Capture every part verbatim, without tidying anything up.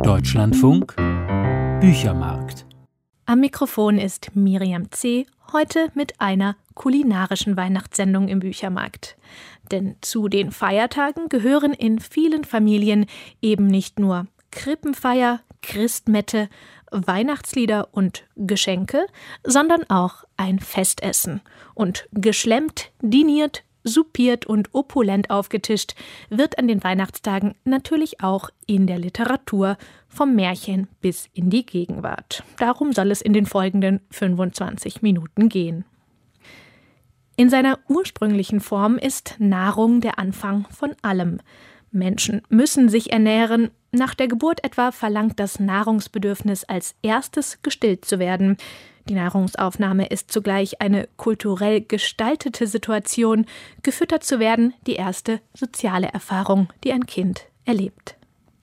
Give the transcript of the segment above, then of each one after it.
Deutschlandfunk Büchermarkt. Am Mikrofon ist Miriam C., heute mit einer kulinarischen Weihnachtssendung im Büchermarkt. Denn zu den Feiertagen gehören in vielen Familien eben nicht nur Krippenfeier, Christmette, Weihnachtslieder und Geschenke, sondern auch ein Festessen. Und geschlemmt, diniert, soupiert und opulent aufgetischt wird an den Weihnachtstagen natürlich auch in der Literatur, vom Märchen bis in die Gegenwart. Darum soll es in den folgenden fünfundzwanzig Minuten gehen. In seiner ursprünglichen Form ist Nahrung der Anfang von allem. Menschen müssen sich ernähren. Nach der Geburt etwa verlangt das Nahrungsbedürfnis als erstes gestillt zu werden. Die Nahrungsaufnahme ist zugleich eine kulturell gestaltete Situation, gefüttert zu werden, die erste soziale Erfahrung, die ein Kind erlebt.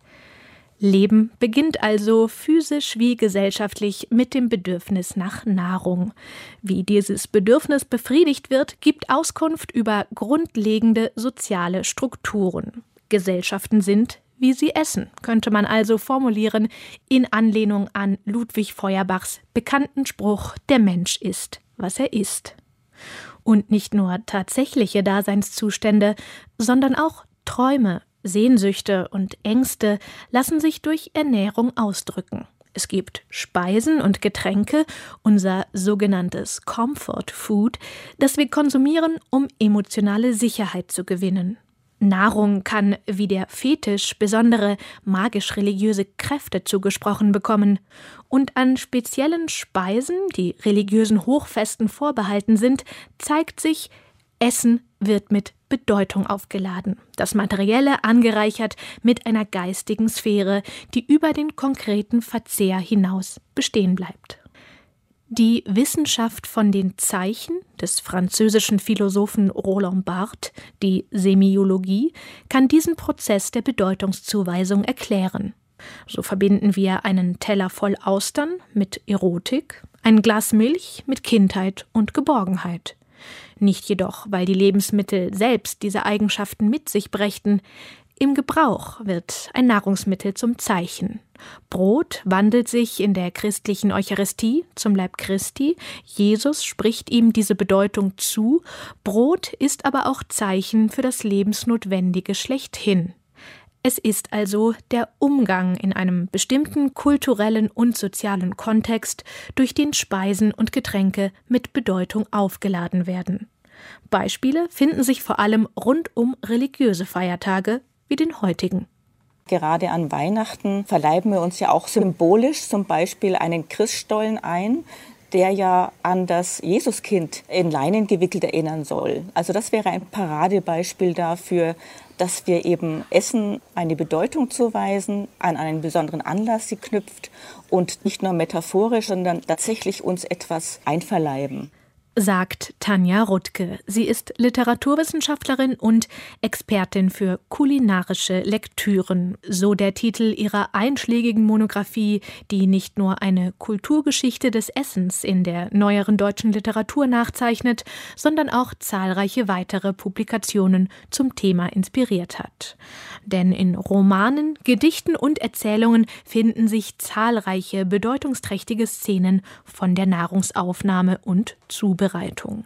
Leben beginnt also physisch wie gesellschaftlich mit dem Bedürfnis nach Nahrung. Wie dieses Bedürfnis befriedigt wird, gibt Auskunft über grundlegende soziale Strukturen. Gesellschaften sind, wie sie essen, könnte man also formulieren, in Anlehnung an Ludwig Feuerbachs bekannten Spruch: Der Mensch ist, was er isst. Und nicht nur tatsächliche Daseinszustände, sondern auch Träume, Sehnsüchte und Ängste lassen sich durch Ernährung ausdrücken. Es gibt Speisen und Getränke, unser sogenanntes Comfort Food, das wir konsumieren, um emotionale Sicherheit zu gewinnen. Nahrung kann, wie der Fetisch, besondere magisch-religiöse Kräfte zugesprochen bekommen. Und an speziellen Speisen, die religiösen Hochfesten vorbehalten sind, zeigt sich, Essen wird mit Bedeutung aufgeladen. Das Materielle angereichert mit einer geistigen Sphäre, die über den konkreten Verzehr hinaus bestehen bleibt. Die Wissenschaft von den Zeichen des französischen Philosophen Roland Barthes, die Semiologie, kann diesen Prozess der Bedeutungszuweisung erklären. So verbinden wir einen Teller voll Austern mit Erotik, ein Glas Milch mit Kindheit und Geborgenheit. Nicht jedoch, weil die Lebensmittel selbst diese Eigenschaften mit sich brächten. Im Gebrauch wird ein Nahrungsmittel zum Zeichen. Brot wandelt sich in der christlichen Eucharistie zum Leib Christi. Jesus spricht ihm diese Bedeutung zu. Brot ist aber auch Zeichen für das Lebensnotwendige schlechthin. Es ist also der Umgang in einem bestimmten kulturellen und sozialen Kontext, durch den Speisen und Getränke mit Bedeutung aufgeladen werden. Beispiele finden sich vor allem rund um religiöse Feiertage wie den heutigen. Gerade an Weihnachten verleiben wir uns ja auch symbolisch zum Beispiel einen Christstollen ein, der ja an das Jesuskind in Leinen gewickelt erinnern soll. Also das wäre ein Paradebeispiel dafür, dass wir eben Essen eine Bedeutung zuweisen, an einen besonderen Anlass sie knüpft und nicht nur metaphorisch, sondern tatsächlich uns etwas einverleiben. Sagt Tanja Rutke. Sie ist Literaturwissenschaftlerin und Expertin für kulinarische Lektüren, so der Titel ihrer einschlägigen Monographie, die nicht nur eine Kulturgeschichte des Essens in der neueren deutschen Literatur nachzeichnet, sondern auch zahlreiche weitere Publikationen zum Thema inspiriert hat. Denn in Romanen, Gedichten und Erzählungen finden sich zahlreiche bedeutungsträchtige Szenen von der Nahrungsaufnahme und Zubereitung. Bereitung.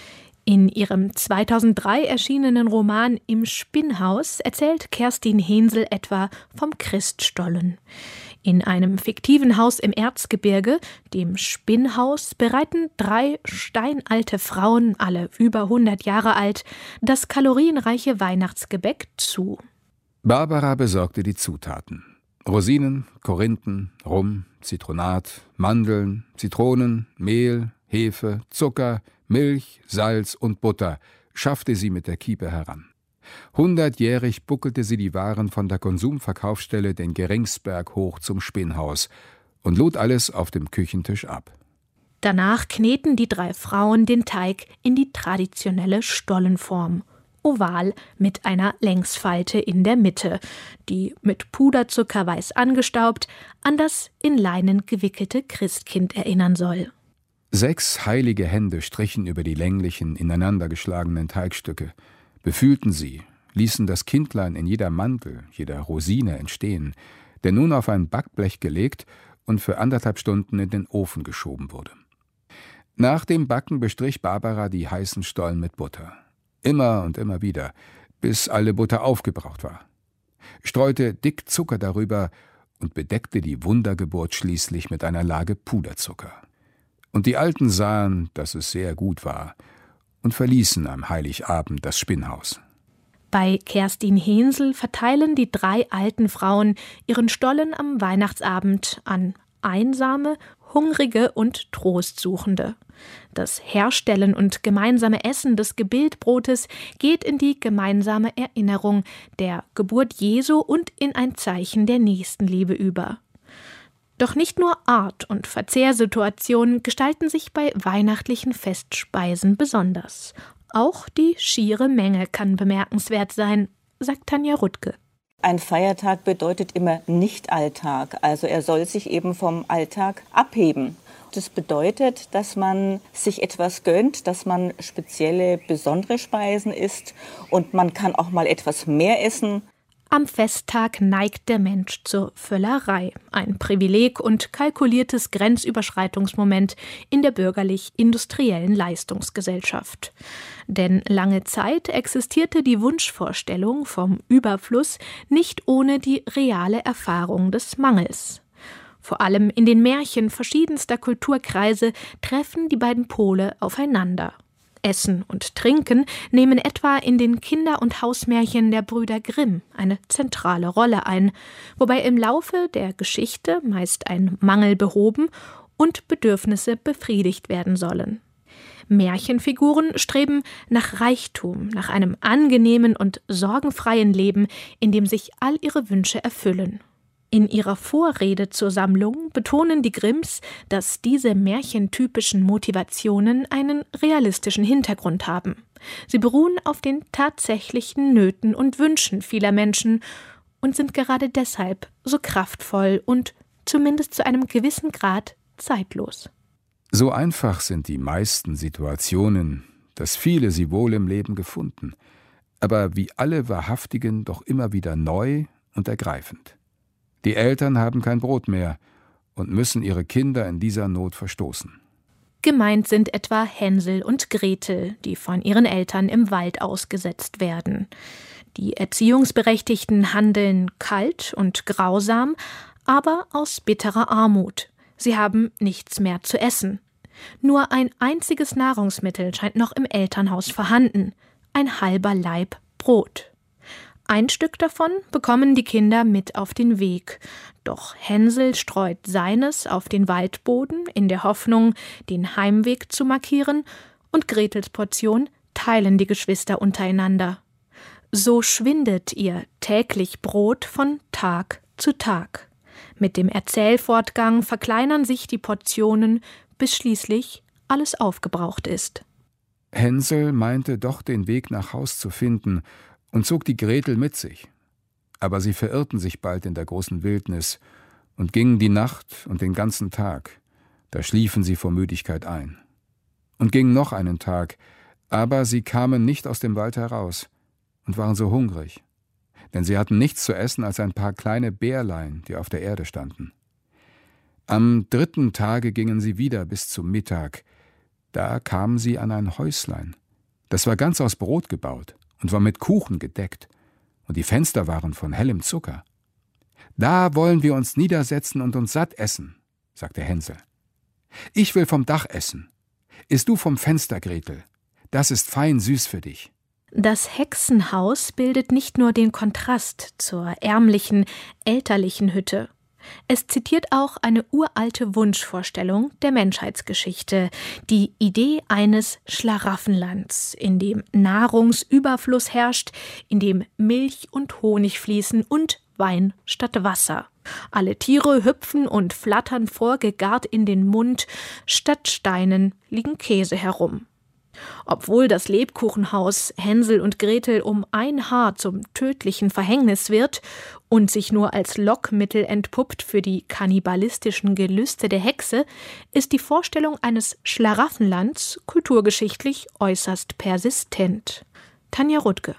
In ihrem zweitausenddrei erschienenen Roman Im Spinnhaus erzählt Kerstin Hensel etwa vom Christstollen. In einem fiktiven Haus im Erzgebirge, dem Spinnhaus, bereiten drei steinalte Frauen, alle über hundert Jahre alt, das kalorienreiche Weihnachtsgebäck zu. Barbara besorgte die Zutaten. Rosinen, Korinthen, Rum, Zitronat, Mandeln, Zitronen, Mehl, Hefe, Zucker, Milch, Salz und Butter schaffte sie mit der Kiepe heran. Hundertjährig buckelte sie die Waren von der Konsumverkaufsstelle den Geringsberg hoch zum Spinnhaus und lud alles auf dem Küchentisch ab. Danach kneten die drei Frauen den Teig in die traditionelle Stollenform. Oval mit einer Längsfalte in der Mitte, die mit Puderzucker weiß angestaubt an das in Leinen gewickelte Christkind erinnern soll. Sechs heilige Hände strichen über die länglichen, ineinandergeschlagenen Teigstücke, befühlten sie, ließen das Kindlein in jeder Mantel, jeder Rosine entstehen, der nun auf ein Backblech gelegt und für anderthalb Stunden in den Ofen geschoben wurde. Nach dem Backen bestrich Barbara die heißen Stollen mit Butter. Immer und immer wieder, bis alle Butter aufgebraucht war. Streute dick Zucker darüber und bedeckte die Wundergeburt schließlich mit einer Lage Puderzucker. Und die Alten sahen, dass es sehr gut war, und verließen am Heiligabend das Spinnhaus. Bei Kerstin Hensel verteilen die drei alten Frauen ihren Stollen am Weihnachtsabend an einsame, hungrige und Trostsuchende. Das Herstellen und gemeinsame Essen des Gebildbrotes geht in die gemeinsame Erinnerung der Geburt Jesu und in ein Zeichen der Nächstenliebe über. Doch nicht nur Art und Verzehrsituationen gestalten sich bei weihnachtlichen Festspeisen besonders. Auch die schiere Menge kann bemerkenswert sein, sagt Tanja Rutke. Ein Feiertag bedeutet immer Nicht-Alltag, also er soll sich eben vom Alltag abheben. Das bedeutet, dass man sich etwas gönnt, dass man spezielle, besondere Speisen isst und man kann auch mal etwas mehr essen. Am Festtag neigt der Mensch zur Völlerei, ein Privileg und kalkuliertes Grenzüberschreitungsmoment in der bürgerlich-industriellen Leistungsgesellschaft. Denn lange Zeit existierte die Wunschvorstellung vom Überfluss nicht ohne die reale Erfahrung des Mangels. Vor allem in den Märchen verschiedenster Kulturkreise treffen die beiden Pole aufeinander. Essen und Trinken nehmen etwa in den Kinder- und Hausmärchen der Brüder Grimm eine zentrale Rolle ein, wobei im Laufe der Geschichte meist ein Mangel behoben und Bedürfnisse befriedigt werden sollen. Märchenfiguren streben nach Reichtum, nach einem angenehmen und sorgenfreien Leben, in dem sich all ihre Wünsche erfüllen. In ihrer Vorrede zur Sammlung betonen die Grimms, dass diese märchentypischen Motivationen einen realistischen Hintergrund haben. Sie beruhen auf den tatsächlichen Nöten und Wünschen vieler Menschen und sind gerade deshalb so kraftvoll und zumindest zu einem gewissen Grad zeitlos. So einfach sind die meisten Situationen, dass viele sie wohl im Leben gefunden, aber wie alle wahrhaftigen doch immer wieder neu und ergreifend. Die Eltern haben kein Brot mehr und müssen ihre Kinder in dieser Not verstoßen. Gemeint sind etwa Hänsel und Gretel, die von ihren Eltern im Wald ausgesetzt werden. Die Erziehungsberechtigten handeln kalt und grausam, aber aus bitterer Armut. Sie haben nichts mehr zu essen. Nur ein einziges Nahrungsmittel scheint noch im Elternhaus vorhanden: ein halber Laib Brot. Ein Stück davon bekommen die Kinder mit auf den Weg. Doch Hänsel streut seines auf den Waldboden in der Hoffnung, den Heimweg zu markieren, und Gretels Portion teilen die Geschwister untereinander. So schwindet ihr täglich Brot von Tag zu Tag. Mit dem Erzählfortgang verkleinern sich die Portionen, bis schließlich alles aufgebraucht ist. Hänsel meinte doch, den Weg nach Haus zu finden und zog die Gretel mit sich. Aber sie verirrten sich bald in der großen Wildnis und gingen die Nacht und den ganzen Tag. Da schliefen sie vor Müdigkeit ein. Und gingen noch einen Tag, aber sie kamen nicht aus dem Wald heraus und waren so hungrig, denn sie hatten nichts zu essen als ein paar kleine Bärlein, die auf der Erde standen. Am dritten Tage gingen sie wieder bis zum Mittag. Da kamen sie an ein Häuslein. Das war ganz aus Brot gebaut und war mit Kuchen gedeckt, und die Fenster waren von hellem Zucker. »Da wollen wir uns niedersetzen und uns satt essen«, sagte Hänsel. »Ich will vom Dach essen. Iss du vom Fenster, Gretel. Das ist fein süß für dich.« Das Hexenhaus bildet nicht nur den Kontrast zur ärmlichen, elterlichen Hütte. Es zitiert auch eine uralte Wunschvorstellung der Menschheitsgeschichte, die Idee eines Schlaraffenlands, in dem Nahrungsüberfluss herrscht, in dem Milch und Honig fließen und Wein statt Wasser. Alle Tiere hüpfen und flattern vorgegart in den Mund, statt Steinen liegen Käse herum. Obwohl das Lebkuchenhaus Hänsel und Gretel um ein Haar zum tödlichen Verhängnis wird und sich nur als Lockmittel entpuppt für die kannibalistischen Gelüste der Hexe, ist die Vorstellung eines Schlaraffenlands kulturgeschichtlich äußerst persistent. Tanja Rutke.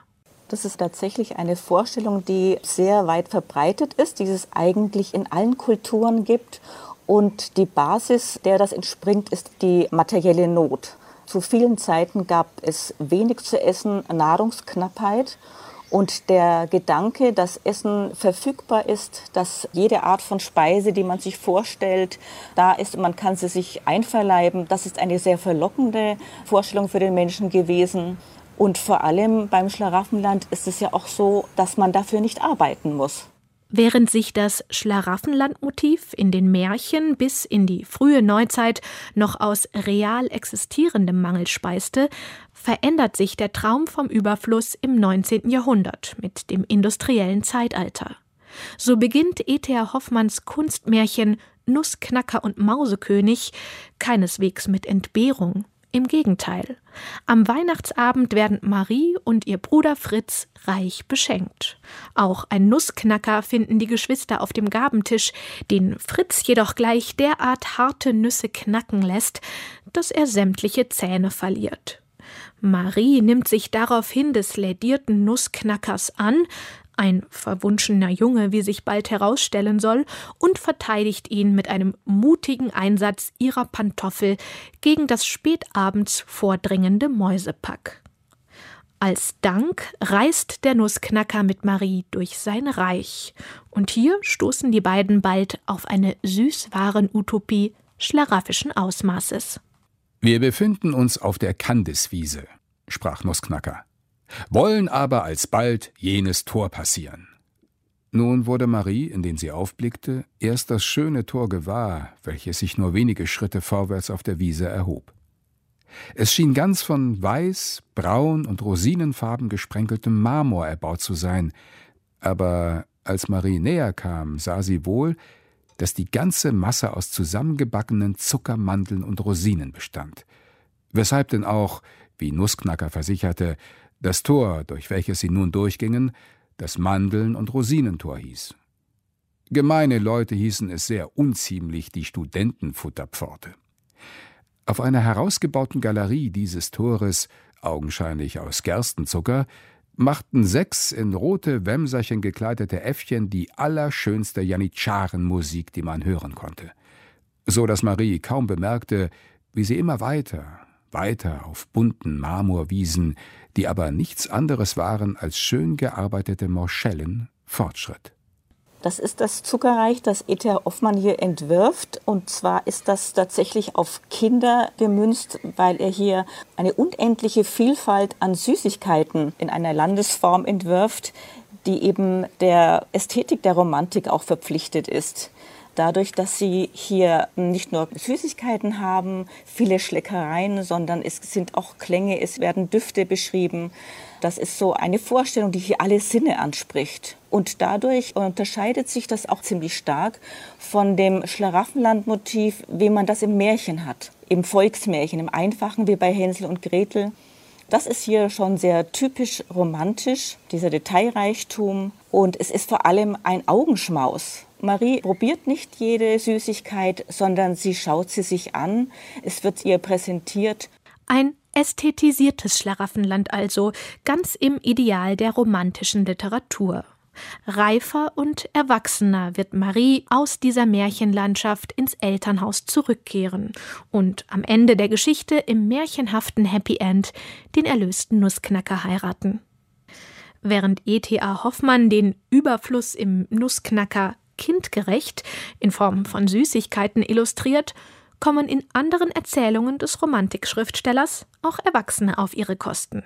Das ist tatsächlich eine Vorstellung, die sehr weit verbreitet ist, die es eigentlich in allen Kulturen gibt. Und die Basis, der das entspringt, ist die materielle Not. Zu vielen Zeiten gab es wenig zu essen, Nahrungsknappheit. Und der Gedanke, dass Essen verfügbar ist, dass jede Art von Speise, die man sich vorstellt, da ist und man kann sie sich einverleiben, das ist eine sehr verlockende Vorstellung für den Menschen gewesen. Und vor allem beim Schlaraffenland ist es ja auch so, dass man dafür nicht arbeiten muss. Während sich das Schlaraffenland-Motiv in den Märchen bis in die frühe Neuzeit noch aus real existierendem Mangel speiste, verändert sich der Traum vom Überfluss im neunzehnten Jahrhundert mit dem industriellen Zeitalter. So beginnt E T A Hoffmanns Kunstmärchen Nussknacker und Mausekönig keineswegs mit Entbehrung. Im Gegenteil. Am Weihnachtsabend werden Marie und ihr Bruder Fritz reich beschenkt. Auch ein Nussknacker finden die Geschwister auf dem Gabentisch, den Fritz jedoch gleich derart harte Nüsse knacken lässt, dass er sämtliche Zähne verliert. Marie nimmt sich daraufhin des lädierten Nussknackers an, ein verwunschener Junge, wie sich bald herausstellen soll, und verteidigt ihn mit einem mutigen Einsatz ihrer Pantoffel gegen das spätabends vordringende Mäusepack. Als Dank reist der Nussknacker mit Marie durch sein Reich. Und hier stoßen die beiden bald auf eine Süßwaren-Utopie schlaraffischen Ausmaßes. »Wir befinden uns auf der Kandiswiese«, sprach Nussknacker, »wollen aber alsbald jenes Tor passieren.« Nun wurde Marie, in den sie aufblickte, erst das schöne Tor gewahr, welches sich nur wenige Schritte vorwärts auf der Wiese erhob. Es schien ganz von weiß, braun und rosinenfarben gesprenkeltem Marmor erbaut zu sein, aber als Marie näher kam, sah sie wohl, dass die ganze Masse aus zusammengebackenen Zuckermandeln und Rosinen bestand, weshalb denn auch, wie Nussknacker versicherte, das Tor, durch welches sie nun durchgingen, das Mandeln- und Rosinentor hieß. Gemeine Leute hießen es sehr unziemlich die Studentenfutterpforte. Auf einer herausgebauten Galerie dieses Tores, augenscheinlich aus Gerstenzucker, machten sechs in rote Wämserchen gekleidete Äffchen die allerschönste Janitscharenmusik, die man hören konnte, so dass Marie kaum bemerkte, wie sie immer weiter, weiter auf bunten Marmorwiesen, die aber nichts anderes waren als schön gearbeitete Morschellen, fortschritt. Das ist das Zuckerreich, das E T A Hoffmann hier entwirft. Und zwar ist das tatsächlich auf Kinder gemünzt, weil er hier eine unendliche Vielfalt an Süßigkeiten in einer Landesform entwirft, die eben der Ästhetik der Romantik auch verpflichtet ist. Dadurch, dass sie hier nicht nur Süßigkeiten haben, viele Schleckereien, sondern es sind auch Klänge, es werden Düfte beschrieben. Das ist so eine Vorstellung, die hier alle Sinne anspricht. Und dadurch unterscheidet sich das auch ziemlich stark von dem Schlaraffenland-Motiv, wie man das im Märchen hat. Im Volksmärchen, im Einfachen, wie bei Hänsel und Gretel. Das ist hier schon sehr typisch romantisch, dieser Detailreichtum. Und es ist vor allem ein Augenschmaus. Marie probiert nicht jede Süßigkeit, sondern sie schaut sie sich an. Es wird ihr präsentiert. Ein ästhetisiertes Schlaraffenland also, ganz im Ideal der romantischen Literatur. Reifer und erwachsener wird Marie aus dieser Märchenlandschaft ins Elternhaus zurückkehren und am Ende der Geschichte im märchenhaften Happy End den erlösten Nussknacker heiraten. Während E T A Hoffmann den Überfluss im Nussknacker kindgerecht in Form von Süßigkeiten illustriert, kommen in anderen Erzählungen des Romantikschriftstellers auch Erwachsene auf ihre Kosten.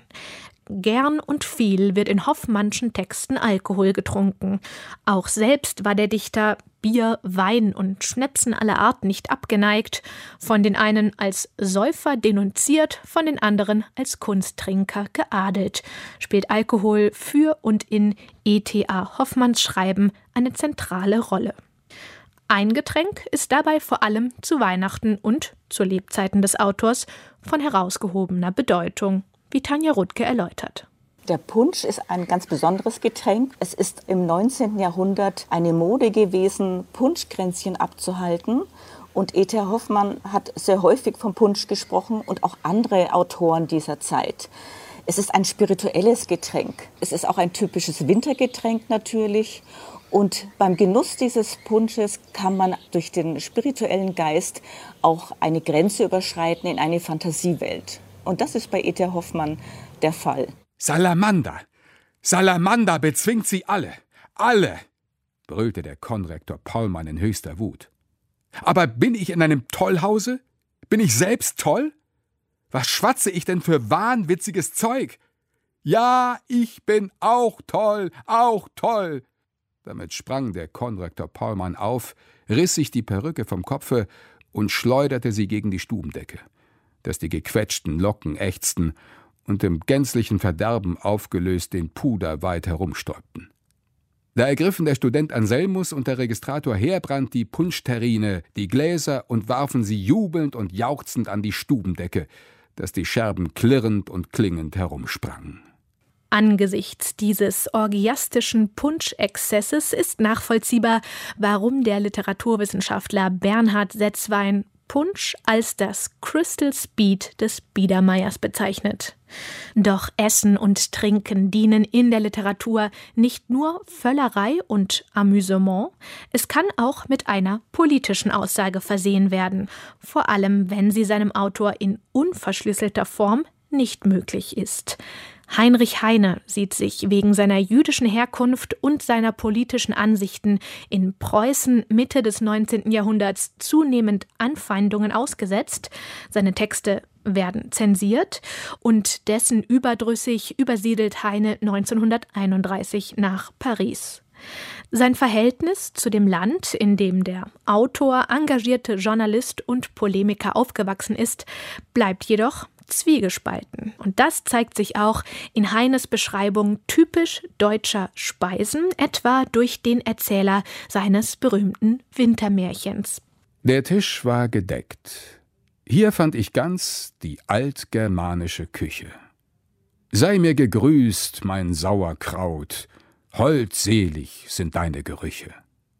Gern und viel wird in Hoffmannschen Texten Alkohol getrunken. Auch selbst war der Dichter Bier, Wein und Schnäpsen aller Art nicht abgeneigt, von den einen als Säufer denunziert, von den anderen als Kunsttrinker geadelt, spielt Alkohol für und in E T A Hoffmanns Schreiben eine zentrale Rolle. Ein Getränk ist dabei vor allem zu Weihnachten und zu Lebzeiten des Autors von herausgehobener Bedeutung, wie Tanja Rutke erläutert. Der Punsch ist ein ganz besonderes Getränk. Es ist im neunzehnten Jahrhundert eine Mode gewesen, Punschkränzchen abzuhalten. Und E T A Hoffmann hat sehr häufig vom Punsch gesprochen und auch andere Autoren dieser Zeit. Es ist ein spirituelles Getränk. Es ist auch ein typisches Wintergetränk natürlich. Und beim Genuss dieses Punsches kann man durch den spirituellen Geist auch eine Grenze überschreiten in eine Fantasiewelt. Und das ist bei E T Hoffmann der Fall. Salamander! Salamander bezwingt sie alle! Alle! Brüllte der Konrektor Pollmann in höchster Wut. Aber bin ich in einem Tollhause? Bin ich selbst toll? Was schwatze ich denn für wahnwitziges Zeug? Ja, ich bin auch toll, auch toll! Damit sprang der Konrektor Pollmann auf, riss sich die Perücke vom Kopfe und schleuderte sie gegen die Stubendecke, dass die gequetschten Locken ächzten und im gänzlichen Verderben aufgelöst den Puder weit herumstäubten. Da ergriffen der Student Anselmus und der Registrator Heerbrand die Punschterrine, die Gläser und warfen sie jubelnd und jauchzend an die Stubendecke, dass die Scherben klirrend und klingend herumsprangen. Angesichts dieses orgiastischen Punschexzesses ist nachvollziehbar, warum der Literaturwissenschaftler Bernhard Setzwein Punsch als das Crystal Speed des Biedermeiers bezeichnet. Doch Essen und Trinken dienen in der Literatur nicht nur Völlerei und Amüsement, es kann auch mit einer politischen Aussage versehen werden, vor allem wenn sie seinem Autor in unverschlüsselter Form nicht möglich ist. Heinrich Heine sieht sich wegen seiner jüdischen Herkunft und seiner politischen Ansichten in Preußen Mitte des neunzehnten Jahrhunderts zunehmend Anfeindungen ausgesetzt. Seine Texte werden zensiert und dessen überdrüssig übersiedelt Heine neunzehnhunderteinunddreißig nach Paris. Sein Verhältnis zu dem Land, in dem der Autor, engagierte Journalist und Polemiker aufgewachsen ist, bleibt jedoch zwiegespalten. Und das zeigt sich auch in Heines Beschreibung typisch deutscher Speisen, etwa durch den Erzähler seines berühmten Wintermärchens. Der Tisch war gedeckt. Hier fand ich ganz die altgermanische Küche. Sei mir gegrüßt, mein Sauerkraut, holdselig sind deine Gerüche.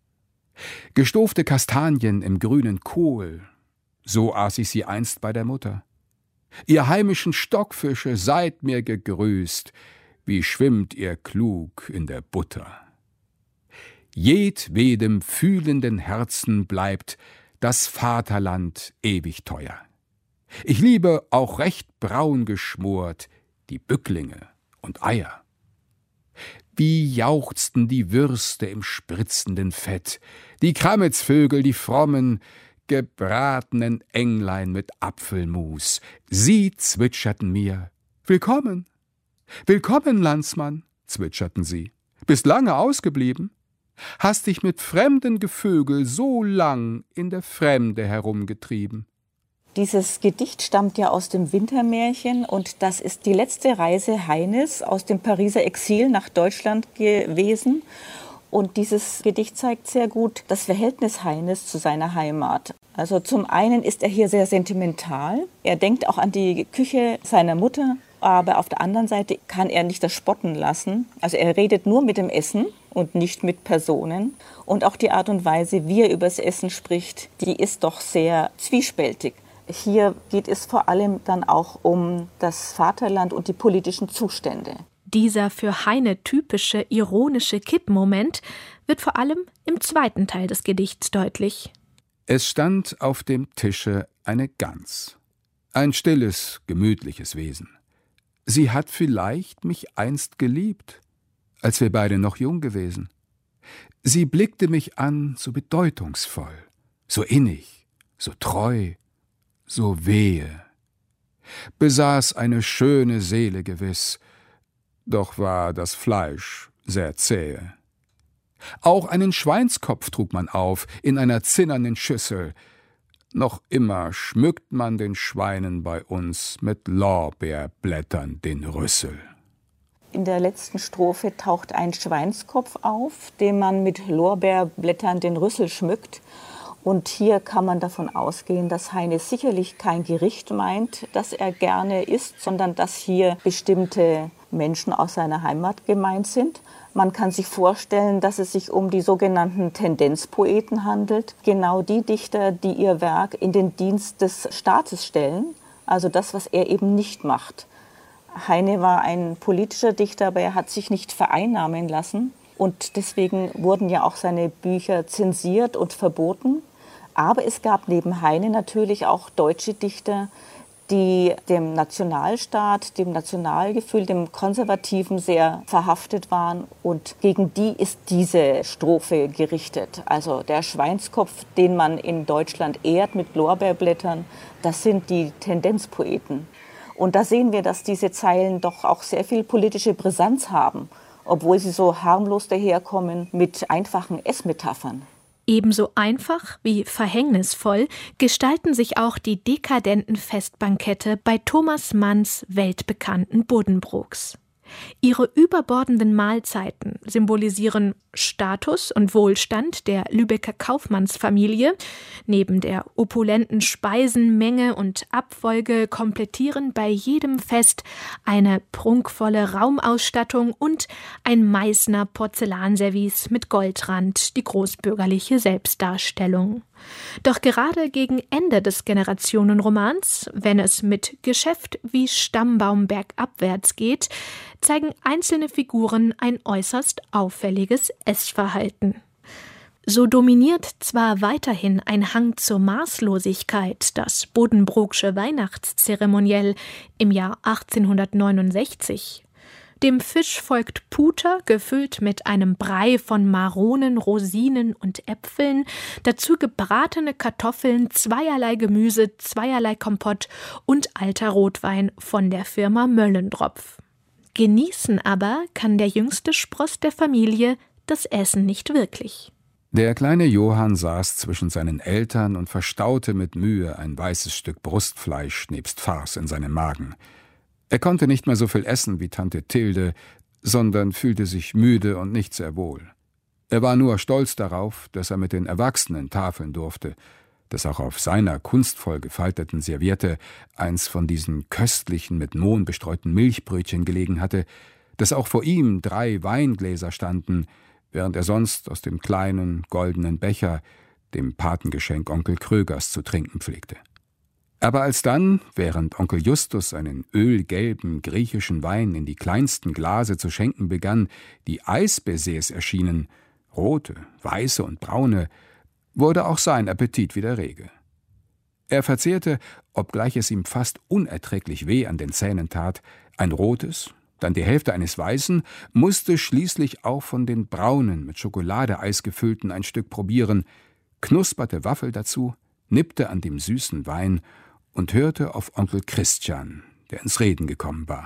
Gestofte Kastanien im grünen Kohl, so aß ich sie einst bei der Mutter. Ihr heimischen Stockfische, seid mir gegrüßt, wie schwimmt ihr klug in der Butter. Jedwedem fühlenden Herzen bleibt das Vaterland ewig teuer. Ich liebe auch recht braun geschmort die Bücklinge und Eier. Wie jauchzten die Würste im spritzenden Fett, die Krammitzvögel, die frommen, gebratenen Englein mit Apfelmus. Sie zwitscherten mir, »Willkommen, willkommen, Landsmann«, zwitscherten sie. »Bist lange ausgeblieben? Hast dich mit fremden Gevögel so lang in der Fremde herumgetrieben?« Dieses Gedicht stammt ja aus dem Wintermärchen und das ist die letzte Reise Heines aus dem Pariser Exil nach Deutschland gewesen. Und dieses Gedicht zeigt sehr gut das Verhältnis Heines zu seiner Heimat. Also zum einen ist er hier sehr sentimental. Er denkt auch an die Küche seiner Mutter, aber auf der anderen Seite kann er nicht das spotten lassen. Also er redet nur mit dem Essen und nicht mit Personen. Und auch die Art und Weise, wie er über das Essen spricht, die ist doch sehr zwiespältig. Hier geht es vor allem dann auch um das Vaterland und die politischen Zustände. Dieser für Heine typische ironische Kippmoment wird vor allem im zweiten Teil des Gedichts deutlich. Es stand auf dem Tische eine Gans, ein stilles, gemütliches Wesen. Sie hat vielleicht mich einst geliebt, als wir beide noch jung gewesen. Sie blickte mich an so bedeutungsvoll, so innig, so treu, so wehe. Besaß eine schöne Seele gewiss, doch war das Fleisch sehr zähe. Auch einen Schweinskopf trug man auf in einer zinnernen Schüssel. Noch immer schmückt man den Schweinen bei uns mit Lorbeerblättern den Rüssel. In der letzten Strophe taucht ein Schweinskopf auf, den man mit Lorbeerblättern den Rüssel schmückt. Und hier kann man davon ausgehen, dass Heine sicherlich kein Gericht meint, das er gerne isst, sondern dass hier bestimmte Menschen aus seiner Heimat gemeint sind. Man kann sich vorstellen, dass es sich um die sogenannten Tendenzpoeten handelt. Genau die Dichter, die ihr Werk in den Dienst des Staates stellen. Also das, was er eben nicht macht. Heine war ein politischer Dichter, aber er hat sich nicht vereinnahmen lassen. Und deswegen wurden ja auch seine Bücher zensiert und verboten. Aber es gab neben Heine natürlich auch deutsche Dichter, die dem Nationalstaat, dem Nationalgefühl, dem Konservativen sehr verhaftet waren. Und gegen die ist diese Strophe gerichtet. Also der Schweinskopf, den man in Deutschland ehrt mit Lorbeerblättern, das sind die Tendenzpoeten. Und da sehen wir, dass diese Zeilen doch auch sehr viel politische Brisanz haben, obwohl sie so harmlos daherkommen mit einfachen Essmetaphern. Ebenso einfach wie verhängnisvoll gestalten sich auch die dekadenten Festbankette bei Thomas Manns weltbekannten Buddenbrooks. Ihre überbordenden Mahlzeiten symbolisieren Status und Wohlstand der Lübecker Kaufmannsfamilie. Neben der opulenten Speisenmenge und Abfolge komplettieren bei jedem Fest eine prunkvolle Raumausstattung und ein Meißner Porzellanservice mit Goldrand die großbürgerliche Selbstdarstellung. Doch gerade gegen Ende des Generationenromans, wenn es mit Geschäft wie Stammbaum bergabwärts geht, zeigen einzelne Figuren ein äußerst auffälliges Essverhalten. So dominiert zwar weiterhin ein Hang zur Maßlosigkeit das Buddenbrooksche Weihnachtszeremoniell im Jahr achtzehnhundertneunundsechzig. Dem Fisch folgt Puter, gefüllt mit einem Brei von Maronen, Rosinen und Äpfeln, dazu gebratene Kartoffeln, zweierlei Gemüse, zweierlei Kompott und alter Rotwein von der Firma Möllendropf. Genießen aber kann der jüngste Spross der Familie das Essen nicht wirklich. Der kleine Johann saß zwischen seinen Eltern und verstaute mit Mühe ein weißes Stück Brustfleisch nebst Farce in seinem Magen. Er konnte nicht mehr so viel essen wie Tante Tilde, sondern fühlte sich müde und nicht sehr wohl. Er war nur stolz darauf, dass er mit den Erwachsenen tafeln durfte, dass auch auf seiner kunstvoll gefalteten Serviette eins von diesen köstlichen, mit Mohn bestreuten Milchbrötchen gelegen hatte, dass auch vor ihm drei Weingläser standen, während er sonst aus dem kleinen, goldenen Becher, dem Patengeschenk Onkel Krögers, zu trinken pflegte. Aber als dann, während Onkel Justus einen ölgelben griechischen Wein in die kleinsten Glase zu schenken begann, die Eisbaisers erschienen, rote, weiße und braune, wurde auch sein Appetit wieder rege. Er verzehrte, obgleich es ihm fast unerträglich weh an den Zähnen tat, ein rotes, dann die Hälfte eines weißen, musste schließlich auch von den braunen, mit Schokoladeeis gefüllten ein Stück probieren, knusperte Waffel dazu, nippte an dem süßen Wein und hörte auf Onkel Christian, der ins Reden gekommen war.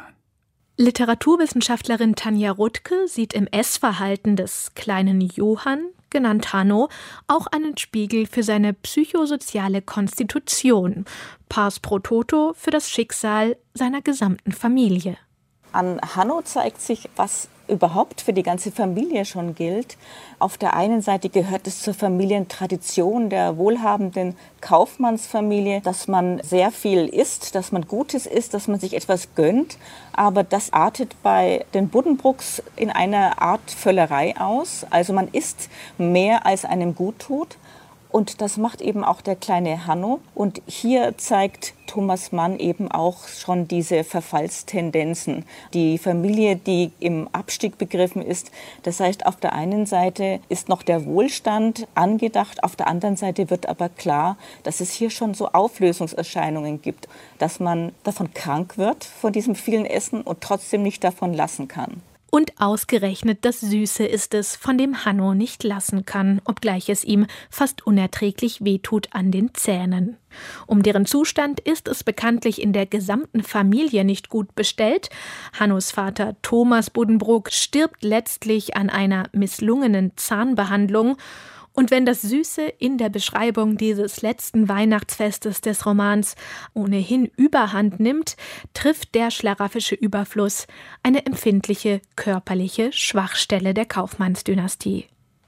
Literaturwissenschaftlerin Tanja Rutke sieht im Essverhalten des kleinen Johann, genannt Hanno, auch einen Spiegel für seine psychosoziale Konstitution, pars pro toto für das Schicksal seiner gesamten Familie. An Hanno zeigt sich, was überhaupt für die ganze Familie schon gilt. Auf der einen Seite gehört es zur Familientradition der wohlhabenden Kaufmannsfamilie, dass man sehr viel isst, dass man Gutes isst, dass man sich etwas gönnt. Aber das artet bei den Buddenbrooks in einer Art Völlerei aus. Also man isst mehr, als einem gut tut. Und das macht eben auch der kleine Hanno. Und hier zeigt Thomas Mann eben auch schon diese Verfallstendenzen. Die Familie, die im Abstieg begriffen ist. Das heißt, auf der einen Seite ist noch der Wohlstand angedacht, auf der anderen Seite wird aber klar, dass es hier schon so Auflösungserscheinungen gibt, dass man davon krank wird, von diesem vielen Essen und trotzdem nicht davon lassen kann. Und ausgerechnet das Süße ist es, von dem Hanno nicht lassen kann, obgleich es ihm fast unerträglich wehtut an den Zähnen. Um deren Zustand ist es bekanntlich in der gesamten Familie nicht gut bestellt. Hannos Vater Thomas Buddenbrook stirbt letztlich an einer misslungenen Zahnbehandlung. Und wenn das Süße in der Beschreibung dieses letzten Weihnachtsfestes des Romans ohnehin Überhand nimmt, trifft der schlaraffische Überfluss eine empfindliche körperliche Schwachstelle der Kaufmannsdynastie.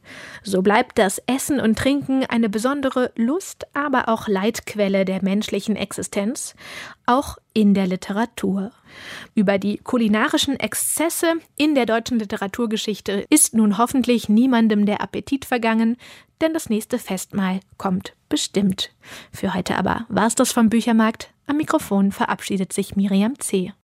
So bleibt das Essen und Trinken eine besondere Lust, aber auch Leidquelle der menschlichen Existenz, auch in der Literatur. Über die kulinarischen Exzesse in der deutschen Literaturgeschichte ist nun hoffentlich niemandem der Appetit vergangen, denn das nächste Festmahl kommt bestimmt. Für heute aber war's das vom Büchermarkt. Am Mikrofon verabschiedet sich Miriam C.